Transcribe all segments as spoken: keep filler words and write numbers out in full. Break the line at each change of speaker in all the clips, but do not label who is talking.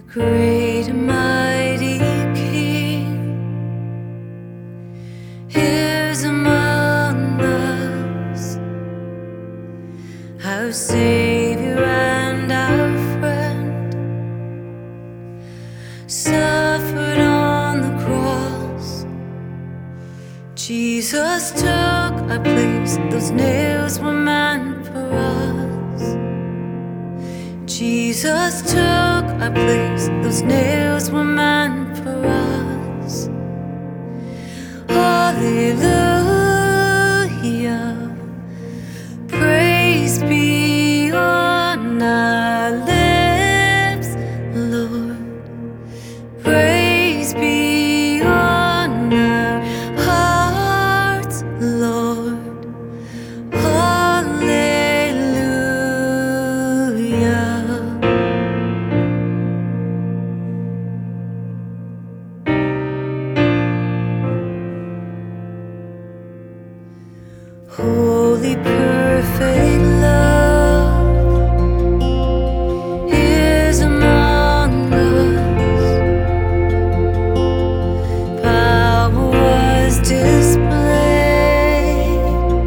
Great and mighty King is among us, our Savior and our friend, suffered on the cross. Jesus took our place, those nails were meant for us. Jesus took our place, those nails were meant for us. Hallelujah, praise be on our lips, Lord. Praise be on our hearts, Lord. Holy, perfect love is among us. Power was displayed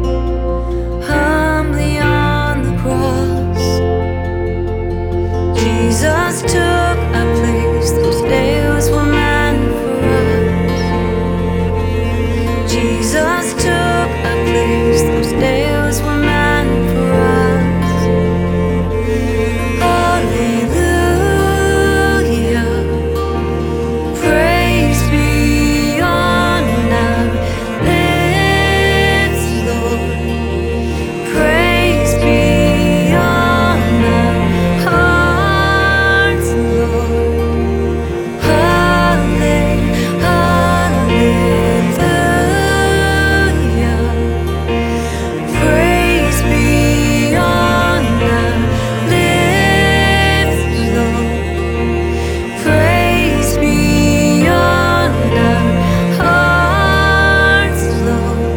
humbly on the cross. Jesus took our place, those nails were meant for us. Jesus took our place, those nails were meant for us. Hallelujah, praise be on our lips, Lord. Praise be on our hearts, Lord. Hallelujah, hallelujah. Praise be on our lips, Lord. Praise be on our hearts, Lord.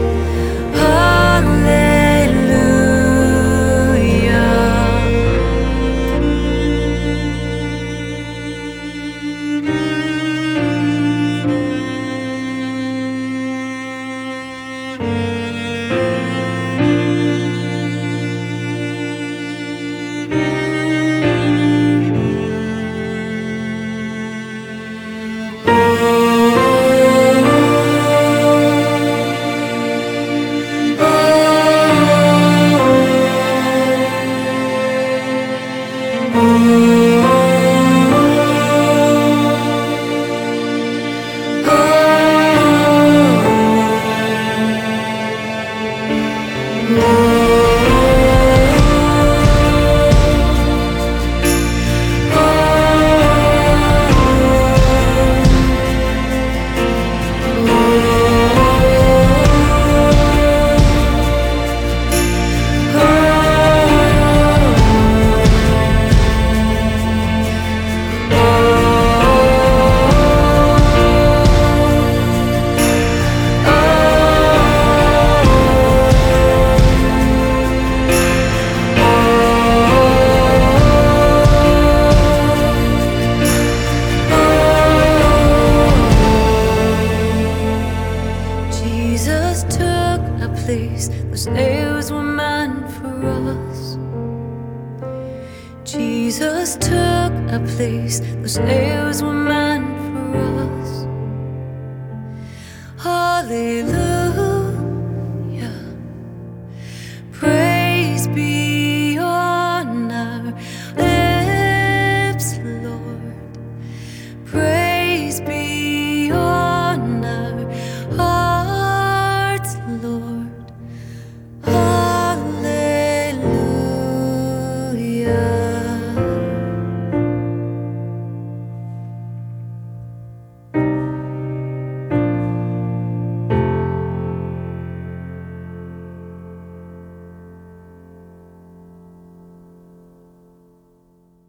Jesus took our place, those nails were meant for us. Jesus took our place, those nails were meant for us. Hallelujah.